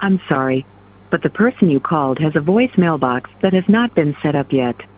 I'm sorry, but the person you called has a voicemail box that has not been set up yet.